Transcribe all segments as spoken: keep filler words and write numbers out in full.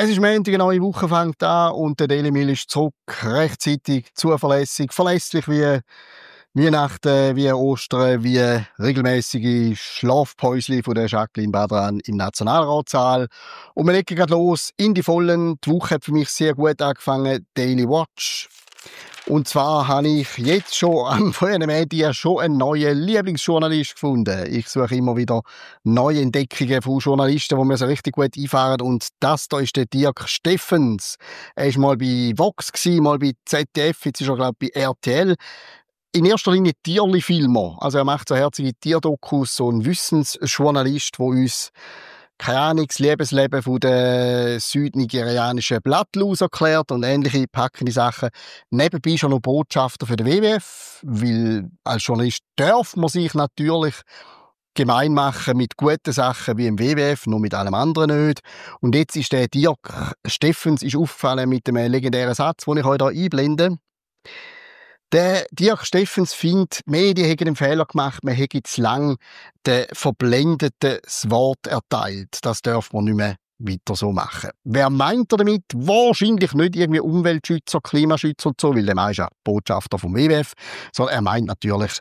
Es ist Montag, eine neue Woche fängt an und der Daily Mail ist zurück. Rechtzeitig, zuverlässig, verlässlich wie Weihnachten, wie Ostern, wie regelmäßige Schlafpäusli von der Jacqueline Badran im Nationalratssaal. Und wir legen gerade los in die Vollen. Die Woche hat für mich sehr gut angefangen. Daily Watch. Und zwar habe ich jetzt schon am frühen Medien schon einen neuen Lieblingsjournalist gefunden. Ich suche immer wieder neue Entdeckungen von Journalisten, die mir so richtig gut einfahren. Und das hier ist der Dirk Steffens. Er war mal bei Vox, mal bei Z D F, jetzt ist er, glaube ich, bei R T L. In erster Linie Tierli-Filmer. Also er macht so herzige Tierdokus, so ein Wissensjournalist, der uns keine Ahnung, das Lebensleben von der südnigerianischen Blattlaus erklärt und ähnliche packende Sachen. Nebenbei ist er noch Botschafter für den W W F, weil als Journalist darf man sich natürlich gemein machen mit guten Sachen wie im W W F, nur mit allem anderen nicht. Und jetzt ist der Dirk Steffens ist aufgefallen mit dem legendären Satz, den ich euch hier einblende. Der Dirk Steffens findet, die Medien haben einen Fehler gemacht, man hätte zu lange den Verblendeten das Wort erteilt. Das darf man nicht mehr weiter so machen. Wer meint er damit? Wahrscheinlich nicht irgendwie Umweltschützer, Klimaschützer und so, weil der Mann ist ja Botschafter vom W W F, sondern er meint natürlich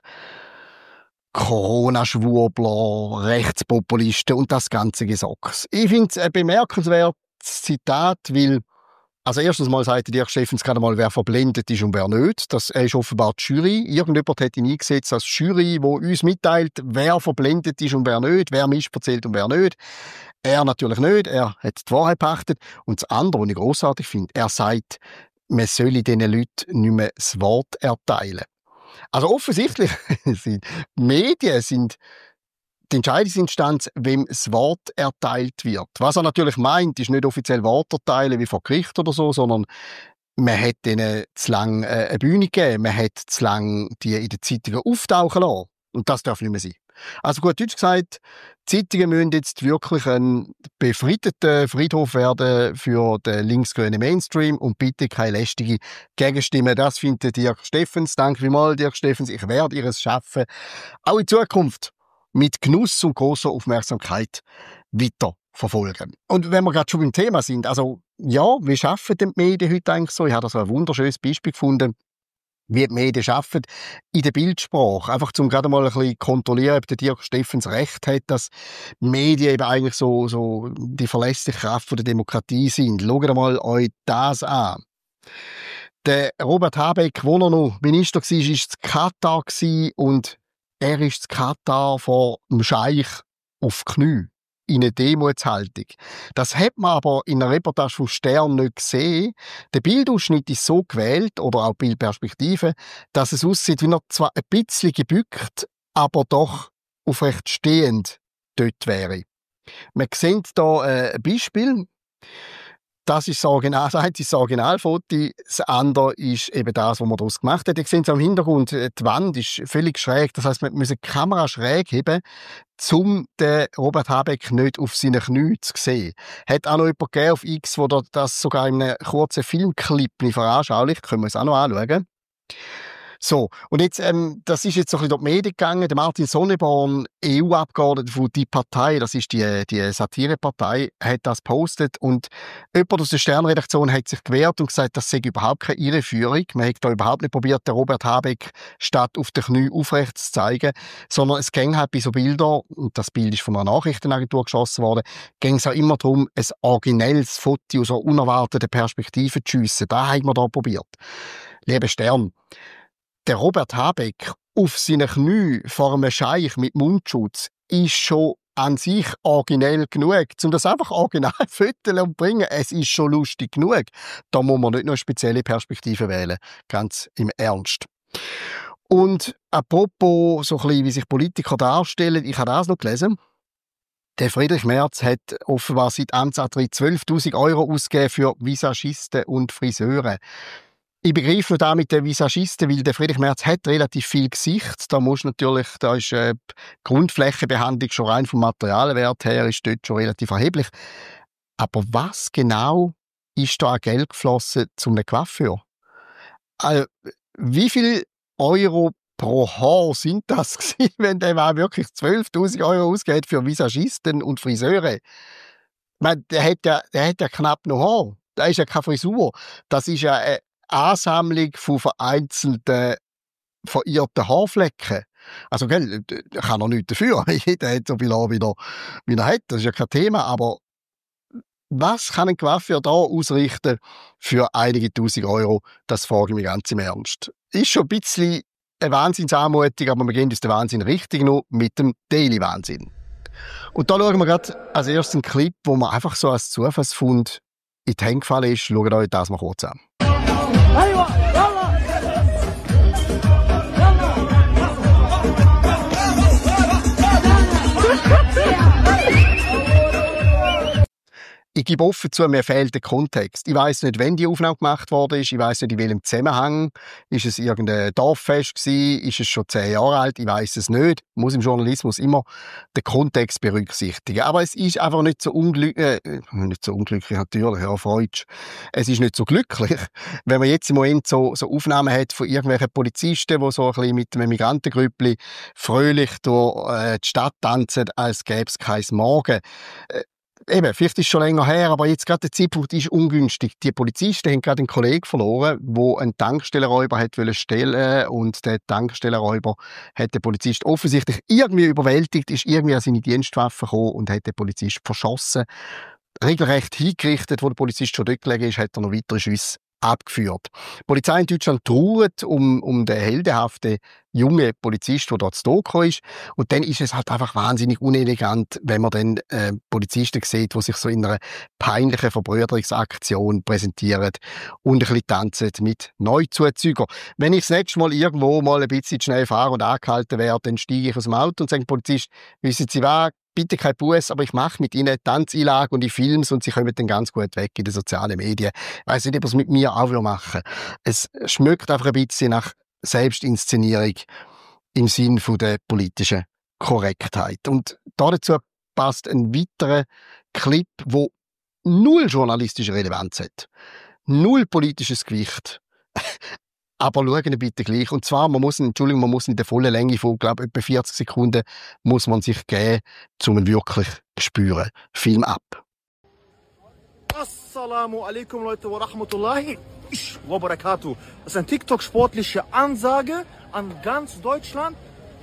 Corona-Schwurbler, Rechtspopulisten und das ganze Gesocks. Ich finde es ein bemerkenswertes Zitat, weil also erstens mal sagt Dirk Steffens gerade mal, wer verblendet ist und wer nicht. Das ist offenbar die Jury. Irgendjemand hat ihn eingesetzt als Jury, die uns mitteilt, wer verblendet ist und wer nicht, wer missverzählt und wer nicht. Er natürlich nicht, er hat die Wahrheit pachtet. Und das andere, was ich grossartig finde, er sagt, man solle diesen Leuten nicht mehr das Wort erteilen. Also offensichtlich sind Medien sind die Entscheidungsinstanz, wem das Wort erteilt wird. Was er natürlich meint, ist nicht offiziell Wort erteilen wie vor Gericht oder so, sondern man hat ihnen zu lange äh, eine Bühne gegeben, man hat zu lange die in den Zeitungen auftauchen lassen. Und das darf nicht mehr sein. Also gut Deutsch gesagt, die Zeitungen müssen jetzt wirklich ein befriedeter Friedhof werden für den linksgrünen Mainstream und bitte keine lästige Gegenstimme. Das findet Dirk Steffens. Danke vielmals, Dirk Steffens. Ich werde Ihres Schaffen auch in Zukunft mit Genuss und grosser Aufmerksamkeit weiter verfolgen. Und wenn wir gerade schon beim Thema sind, also ja, wie arbeiten die Medien heute eigentlich so? Ich habe da so ein wunderschönes Beispiel gefunden, wie die Medien arbeiten in der Bildsprache. Einfach um gerade mal ein bisschen kontrollieren, ob der Dirk Steffens recht hat, dass Medien eben eigentlich so, so die verlässliche Kraft der Demokratie sind. Schaut mal euch das an. Der Robert Habeck, als er noch Minister war, war in Katar und er ist in Katar vor dem Scheich auf Knie in einer Demo-Haltung. Das hat man aber in einer Reportage vom Stern nicht gesehen. Der Bildausschnitt ist so gewählt, oder auch die Bildperspektive, dass es aussieht, wie er zwar ein bisschen gebückt, aber doch aufrecht stehend dort wäre. Man sieht hier äh, ein Beispiel. Das ist das Original, das eine ist das Originalfoto, das andere ist eben das, was man daraus gemacht hat. Ihr seht es am Hintergrund, die Wand ist völlig schräg, das heisst, man muss die Kamera schräg heben, um den Robert Habeck nicht auf seinen Knien zu sehen. Hat auch noch jemand gegeben auf X, wo das sogar in einem kurzen Filmclip veranschaulicht, können wir uns auch noch anschauen. So, und jetzt, ähm, das ist jetzt so ein bisschen durch die Medien gegangen. Der Martin Sonneborn, E U-Abgeordneter von «Die Partei», das ist die, die Satirepartei, hat das gepostet und jemand aus der Sternredaktion hat sich gewehrt und gesagt, das sei überhaupt keine Irreführung. Man hat da überhaupt nicht probiert, den Robert Habeck statt auf den Knien aufrecht zu zeigen, sondern es ging halt bei so Bildern, und das Bild ist von einer Nachrichtenagentur geschossen worden, ging es auch immer darum, ein originelles Foto aus einer unerwarteten Perspektive zu schiessen. Das haben wir da probiert. Lieber Stern, der Robert Habeck auf seinen Knien vor einem Scheich mit Mundschutz ist schon an sich originell genug. Um das einfach original fotografieren und bringen, es ist schon lustig genug. Da muss man nicht noch eine spezielle Perspektive wählen. Ganz im Ernst. Und apropos, so ein bisschen, wie sich Politiker darstellen, ich habe das noch gelesen. Der Friedrich Merz hat offenbar seit Amtsantritt zwölftausend Euro ausgegeben für Visagisten und Friseure. Ich begreife nur da mit den Visagisten, weil der Friedrich Merz hat relativ viel Gesicht. Da muss natürlich, da ist äh, die Grundflächenbehandlung schon rein vom Materialwert her, ist dort schon relativ erheblich. Aber was genau ist da an Geld geflossen zum Coiffeur? Also, wie viel Euro pro Haar sind das gewesen, wenn der Mann wirklich zwölftausend Euro ausgeht für Visagisten und Friseure? meine, der hat ja, der hat ja knapp noch Haar. Das ist ja keine Frisur. Das ist ja eine Ansammlung von vereinzelten, verirrten Haarflecken. Also, gell, da kann er nichts dafür. Jeder hat so viel Haar, wie er, wie er hat. Das ist ja kein Thema. Aber was kann ein Coiffeur da ausrichten für einige tausend Euro? Das frage ich mich ganz im Ernst. Ist schon ein bisschen eine Wahnsinnsanmutung, aber wir gehen uns den Wahnsinn richtig noch mit dem Daily-Wahnsinn. Und da schauen wir gerade als erstes einen Clip, wo man einfach so als Zufallsfund in die Hände gefallen ist. Schaut euch das mal kurz an. Ich gebe offen zu, mir fehlt der Kontext. Ich weiss nicht, wann die Aufnahme gemacht worden ist. Ich weiss nicht, in welchem Zusammenhang. Ist es irgendein Dorffest gewesen? Ist es schon zehn Jahre alt? Ich weiss es nicht. Ich muss im Journalismus immer den Kontext berücksichtigen. Aber es ist einfach nicht so unglücklich, äh, nicht so unglücklich natürlich, Herr Freudsch. Es ist nicht so glücklich, wenn man jetzt im Moment so, so Aufnahmen hat von irgendwelchen Polizisten, die so ein bisschen mit einem Migrantengrüppli fröhlich durch äh, die Stadt tanzen, als gäbe es kein Morgen. Äh, Eben, vielleicht ist es schon länger her, aber jetzt gerade der Zeitpunkt ist ungünstig. Die Polizisten haben gerade einen Kollegen verloren, der einen Tankstellenräuber hat stehlen und der Tankstellenräuber hat den Polizist offensichtlich irgendwie überwältigt, ist irgendwie an seine Dienstwaffe gekommen und hat den Polizist verschossen. Regelrecht hingerichtet, wo der Polizist schon dort gelegen ist, hat er noch weitere Schüsse abgeführt. Die Polizei in Deutschland trauert um, um den heldenhaften jungen Polizist, der dort zu Tod ist. Und dann ist es halt einfach wahnsinnig unelegant, wenn man dann äh, Polizisten sieht, die sich so in einer peinlichen Verbrüderungsaktion präsentieren und ein bisschen tanzen mit Neuzuzügern. Wenn ich das nächste Mal irgendwo mal ein bisschen schnell fahre und angehalten werde, dann steige ich aus dem Auto und sage dem Polizist, wissen Sie was, bitte kein Buß, aber ich mache mit Ihnen Tanzeinlagen und ich filme und Sie kommen dann ganz gut weg in den sozialen Medien. Ich weiss nicht, ob er es mit mir auch machen will. Es schmeckt einfach ein bisschen nach Selbstinszenierung im Sinn von der politischen Korrektheit. Und dazu passt ein weiterer Clip, wo null journalistische Relevanz hat. Null politisches Gewicht. Aber schauen Sie bitte gleich. Und zwar, man muss, Entschuldigung, man muss in der vollen Länge von, glaube ich, etwa vierzig Sekunden muss man sich geben, um ihn wirklich zu spüren. Film ab. Assalamu alaikum, Leute, wa rahmatullahi wa barakatuh. Das ist eine TikTok-sportliche Ansage an ganz Deutschland.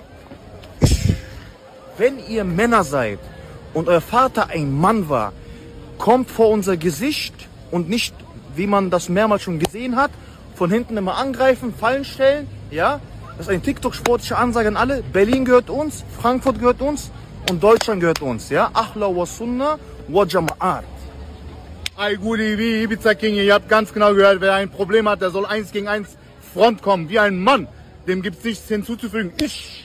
Wenn ihr Männer seid und euer Vater ein Mann war, kommt vor unser Gesicht und nicht, wie man das mehrmals schon gesehen hat, von hinten immer angreifen, Fallen stellen, ja. Das ist eine TikTok-sportliche Ansage an alle. Berlin gehört uns, Frankfurt gehört uns und Deutschland gehört uns, ja. Ahla wa Sunna wa Jama'at. Ay Guli, wie Ibiza King, ihr habt ganz genau gehört, wer ein Problem hat, der soll eins gegen eins Front kommen, wie ein Mann. Dem gibt's nichts hinzuzufügen. Ich.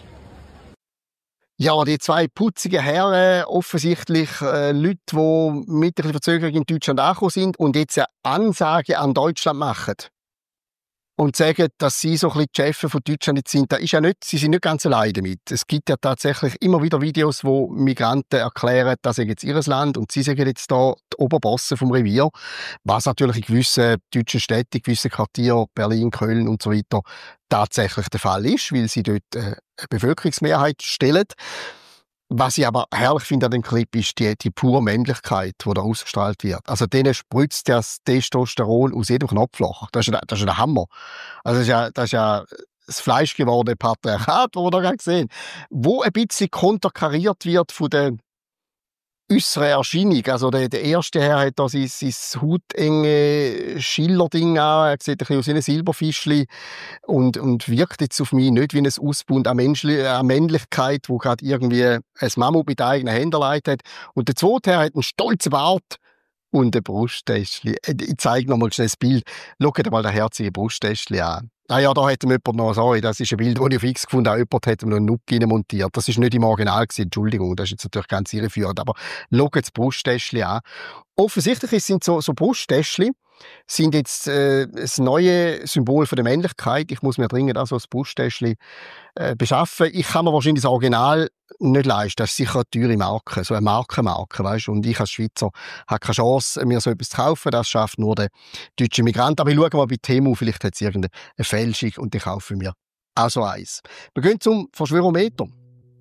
Ja, die zwei putzigen Herren, offensichtlich äh, Leute, die mit ein bisschen Verzögerung in Deutschland angekommen sind und jetzt eine Ansage an Deutschland machen. Und sagen, dass sie so ein bisschen die Chefs von Deutschland jetzt sind, da ist ja nicht, sie sind nicht ganz allein damit. Es gibt ja tatsächlich immer wieder Videos, wo Migranten erklären, das ist jetzt ihr Land und sie sagen jetzt da die Oberbosse vom Revier, was natürlich in gewissen deutschen Städten, in gewissen Quartieren, Berlin, Köln und so weiter, tatsächlich der Fall ist, weil sie dort äh, eine Bevölkerungsmehrheit stellen. Was ich aber herrlich finde an dem Clip ist die, die pure Männlichkeit, die da ausgestrahlt wird. Also denen spritzt das Testosteron aus jedem Knopfloch. Das ist, ja, das ist der Hammer. Also das ist ja, das ist ja das fleischgewordene Patriarchat, das wir da gerade sehen, wo ein bisschen konterkariert wird von der äußere Erscheinung. Also der, der erste Herr hat da sein, sein hautenge Schillerding an, er sieht ein bisschen aus wie ein Silberfischli und, und wirkt jetzt auf mich nicht wie ein Ausbund an, Menschli an Männlichkeit, wo gerade irgendwie ein Mammut mit eigenen Händen leitet. Und der zweite Herr hat einen stolzen Bart und ein Brusttäschchen. Ich zeige noch mal schnell das Bild. Schaut mal das herzige Brusttäschchen an. Ah ja, da hat ihm jemand noch, sorry, das ist ein Bild, das ich auf X gefunden habe, jemand hat ihm noch einen Nuck montiert. Das ist nicht im Original gewesen, Entschuldigung, das ist jetzt natürlich ganz irreführend, aber schaut das Brusttäschchen an. Offensichtlich sind so, so Brusttäschchen sind jetzt äh, das neue Symbol für die Männlichkeit. Ich muss mir dringend auch so ein Brusttäschchen äh, beschaffen. Ich kann mir wahrscheinlich das Original nicht leisten. Das ist sicher eine teure Marke, so eine Markenmarke, weißt? Und ich als Schweizer habe keine Chance, mir so etwas zu kaufen. Das schafft nur der deutsche Migrant. Aber ich schaue mal bei Temu, vielleicht hat es irgendeine Fälschung und ich kaufe mir auch so eins. Wir gehen zum Verschwörometer.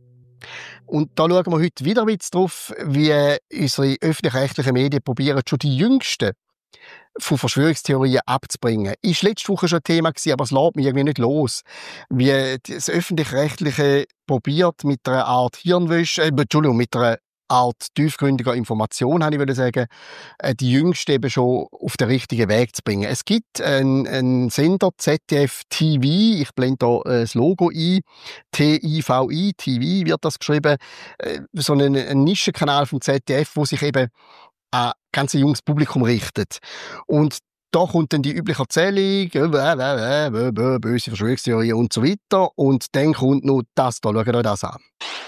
Und da schauen wir heute wieder ein bisschen drauf, wie unsere öffentlich-rechtlichen Medien probieren, schon die Jüngsten von Verschwörungstheorien abzubringen. Ist letzte Woche schon ein Thema gewesen, aber es lässt mich irgendwie nicht los. Wie das Öffentlich-Rechtliche probiert mit einer Art Hirnwäsche, äh, Entschuldigung, mit einer Art tiefgründiger Information, habe ich würde sagen, äh, die Jüngsten eben schon auf den richtigen Weg zu bringen. Es gibt einen, einen Sender, Z D F T V, ich blende hier äh, das Logo ein, T I V I, T V wird das geschrieben, äh, so einen, einen Nischenkanal vom Z D F, wo sich eben an ganz junges Publikum richtet. Und da kommt dann die übliche Erzählung, äh, äh, äh, böse Verschwörungstheorie und so weiter. Und dann kommt noch das da, schaut euch das an.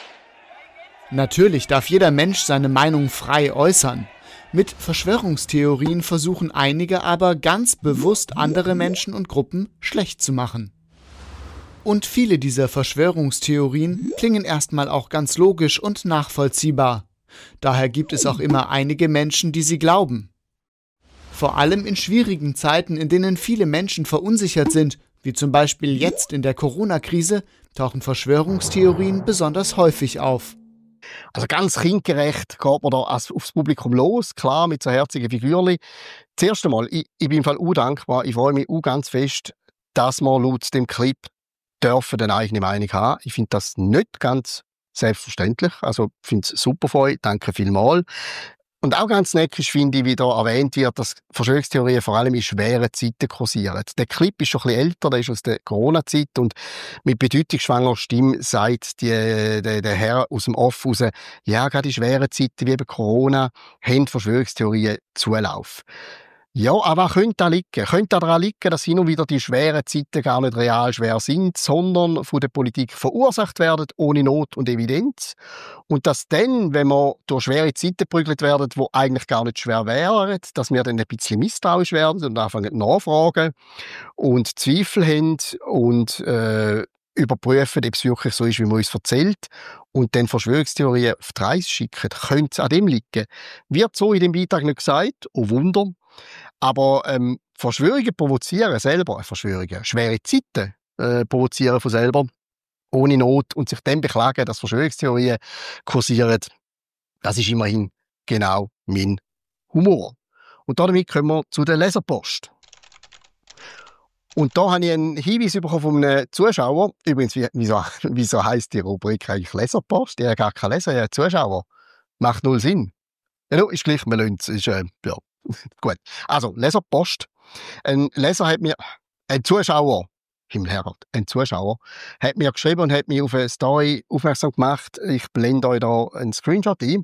Natürlich darf jeder Mensch seine Meinung frei äußern. Mit Verschwörungstheorien versuchen einige aber ganz bewusst andere Menschen und Gruppen schlecht zu machen. Und viele dieser Verschwörungstheorien klingen erstmal auch ganz logisch und nachvollziehbar. Daher gibt es auch immer einige Menschen, die sie glauben. Vor allem in schwierigen Zeiten, in denen viele Menschen verunsichert sind, wie zum Beispiel jetzt in der Corona-Krise, tauchen Verschwörungstheorien besonders häufig auf. Also ganz kindgerecht geht man da aufs Publikum los, klar, mit so herzigen Figürchen. Zuerst einmal, ich, ich bin im Fall auch dankbar, ich freue mich auch ganz fest, dass wir laut dem Clip dürfen eine eigene Meinung haben. Ich finde das nicht ganz selbstverständlich. Also, ich finde es super von euch. Danke vielmals. Und auch ganz neckisch finde ich, wie da erwähnt wird, dass Verschwörungstheorien vor allem in schweren Zeiten kursieren. Der Clip ist schon ein bisschen älter, der ist aus der Corona-Zeit und mit bedeutungsschwanger Stimme sagt die, der, der Herr aus dem Off raus, ja, gerade in schweren Zeiten wie eben Corona haben Verschwörungstheorien Zulauf. Ja, aber was könnte da liegen? Könnte daran liegen, dass hin und wieder die schweren Zeiten gar nicht real schwer sind, sondern von der Politik verursacht werden, ohne Not und Evidenz? Und dass dann, wenn wir durch schwere Zeiten geprügelt werden, die eigentlich gar nicht schwer wären, dass wir dann ein bisschen misstrauisch werden und anfangen nachfragen und Zweifel haben und äh, überprüfen, ob es wirklich so ist, wie man uns erzählt und dann Verschwörungstheorien auf die Reise schicken, könnte es an dem liegen. Wird so in dem Beitrag nicht gesagt, oh Wunder. Aber ähm, Verschwörungen provozieren selber, Verschwörungen, schwere Zeiten äh, provozieren von selber, ohne Not und sich dann beklagen, dass Verschwörungstheorien kursieren, das ist immerhin genau mein Humor. Und damit kommen wir zu der Leserpost. Und da habe ich einen Hinweis bekommen von einem Zuschauer. Übrigens, wieso, wieso heisst die Rubrik eigentlich Leserpost? Ich habe gar keinen Leser, ich habe einen Zuschauer. Macht null Sinn. Ja, no, ist gleich, wir lassen es. Ist, äh, ja. Gut. Also, Leserpost. Ein Leser hat mir, ein Zuschauer, Himmelherrgott, ein Zuschauer, hat mir geschrieben und hat mich auf eine Story aufmerksam gemacht. Ich blende euch da einen Screenshot ein.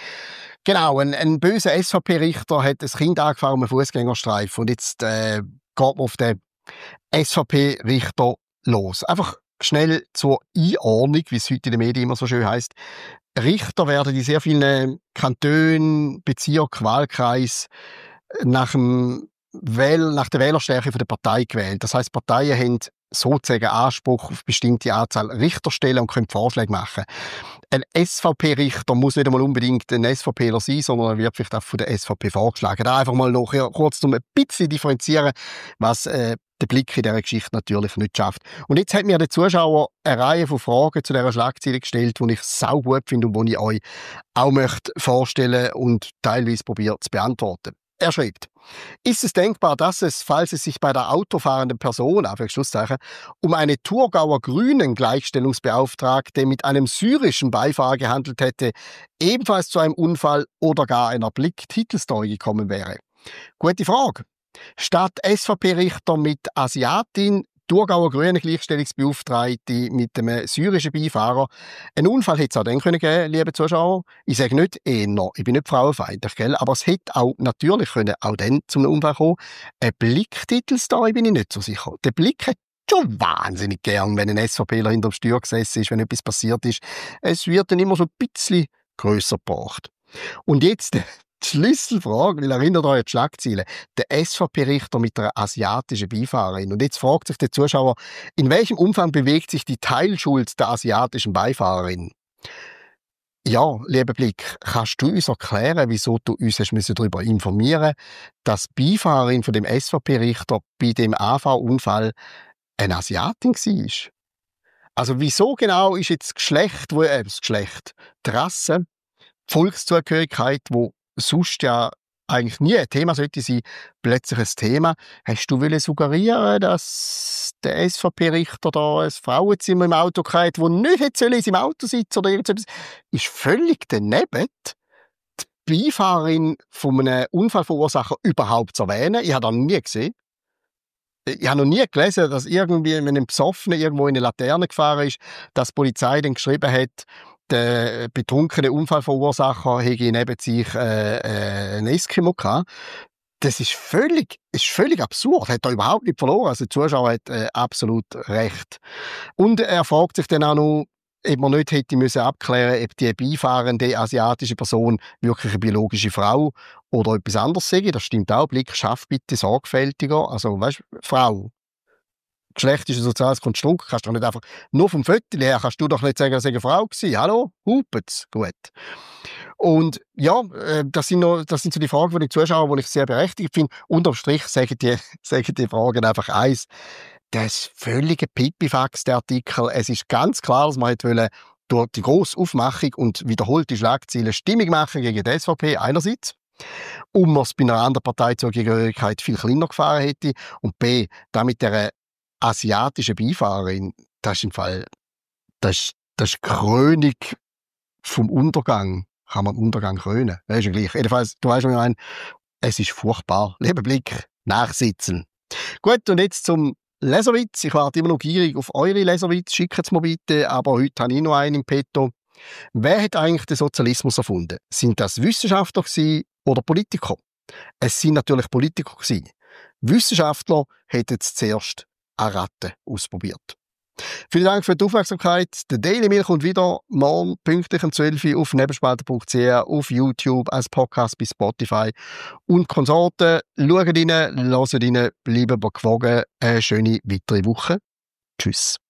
Genau, ein, ein böser S V P-Richter hat ein Kind angefahren am Fußgängerstreifen und jetzt äh, geht man auf den S V P-Richter los. Einfach schnell zur Einordnung, wie es heute in den Medien immer so schön heisst. Richter werden in sehr vielen Kantonen, Bezirken, Wahlkreisen nach, dem Wähl- nach der Wählerstärke der Partei gewählt. Das heisst, Parteien haben sozusagen Anspruch auf bestimmte Anzahl Richterstellen und können Vorschläge machen. Ein S V P-Richter muss nicht einmal unbedingt ein SVPler sein, sondern er wird vielleicht auch von der S V P vorgeschlagen. Da einfach mal noch ja, kurz um ein bisschen differenzieren, was äh, der Blick in dieser Geschichte natürlich nicht schafft. Und jetzt hat mir der Zuschauer eine Reihe von Fragen zu dieser Schlagzeile gestellt, die ich sau gut finde und die ich euch auch möchte vorstellen und teilweise probiert zu beantworten. Er schreibt: Ist es denkbar, dass es, falls es sich bei der autofahrenden Person, Schlusszeichen, um eine Thurgauer Grünen Gleichstellungsbeauftragte mit einem syrischen Beifahrer gehandelt hätte, ebenfalls zu einem Unfall oder gar einer Blick-Titelstory gekommen wäre? Gute Frage. Statt S V P-Richter mit Asiatin, Thurgauer Grüne Gleichstellungsbeauftragte mit einem syrischen Beifahrer. Ein Unfall hätte es auch dann geben können, liebe Zuschauer. Ich sage nicht eher, ich bin nicht frauenfeindlich, gell? Aber es hätte auch natürlich können, auch dann zum Unfall kommen. Ein Blick-Titelstory bin ich nicht so sicher. Der Blick hat schon wahnsinnig gern, wenn ein SVPler hinter dem Steuer gesessen ist, wenn etwas passiert ist. Es wird dann immer so ein bisschen grösser gebracht. Und jetzt die Schlüsselfrage, weil erinnert euch an die Schlagzeile, der S V P-Richter mit einer asiatischen Beifahrerin. Und jetzt fragt sich der Zuschauer, in welchem Umfang bewegt sich die Teilschuld der asiatischen Beifahrerin? Ja, lieber Blick, kannst du uns erklären, wieso du uns hast darüber informieren musst, dass die Beifahrerin von dem S V P-Richter bei dem A V-Unfall eine Asiatin war? Also wieso genau ist jetzt das Geschlecht, wo, äh, das Geschlecht, die Rasse, die Volkszugehörigkeit, wo sonst ja eigentlich nie ein Thema sollte sein, plötzlich ein Thema. Hast du wollen suggerieren, dass der S V P-Richter da ein Frauenzimmer im Auto hatte, wo nicht hätte in seinem Auto sitzen oder irgendetwas? Ist völlig daneben, die Beifahrerin von einem Unfallverursacher überhaupt zu erwähnen. Ich habe das noch nie gesehen. Ich habe noch nie gelesen, dass irgendwie mit einem Besoffenen irgendwo in eine Laterne gefahren ist, dass die Polizei dann geschrieben hat, der betrunkene Unfallverursacher hätte neben sich äh, äh, ein Eskimo gehabt. Das ist völlig, ist völlig absurd. Hat er überhaupt nicht verloren. Also der Zuschauer hat äh, absolut recht. Und er fragt sich dann auch noch, ob man nicht hätte müssen abklären, ob die beifahrende asiatische Person wirklich eine biologische Frau oder etwas anderes sei. Das stimmt auch. Blick, schaff bitte sorgfältiger. Also, weißt du, Frau. Geschlecht ist ein soziales Konstrukt. Kannst du doch nicht einfach, nur vom Viertel her kannst du doch nicht sagen, dass es eine Frau war. Hallo? Hupet's. Gut. Und ja, das sind, noch, das sind so die Fragen von den Zuschauern, die ich sehr berechtigt finde. Unterm Strich sagen die, sagen die Fragen einfach eins. Das ist völlige Pipifax, der Artikel. Es ist ganz klar, dass man wollte durch die grosse Aufmachung und wiederholte Schlagzeilen Stimmung machen gegen die S V P einerseits, und man es bei einer anderen Partei zur Zugehörigkeit viel kleiner gefahren hätte, und B, damit der asiatische Beifahrerin, das ist im Fall, das ist, das ist Krönung vom Untergang. Kann man Untergang krönen. Das ist ja gleich. Jedenfalls, du weißt, was ich meine, es ist furchtbar. Lieber Blick, nachsitzen. Gut, und jetzt zum Leserwitz. Ich warte immer noch gierig auf eure Leserwitz. Schickt es mir bitte, aber heute habe ich noch einen im Petto. Wer hat eigentlich den Sozialismus erfunden? Sind das Wissenschaftler gewesen oder Politiker? Es sind natürlich Politiker gewesen. Wissenschaftler hätten es zuerst an Ratten ausprobiert. Vielen Dank für die Aufmerksamkeit. Der Daily Mail kommt wieder morgen pünktlich um zwölf Uhr auf nebelspalter punkt c h, auf YouTube, als Podcast bei Spotify und Konsorten. Schaut rein, hört rein, bleibt gewogen. Eine schöne weitere Woche. Tschüss.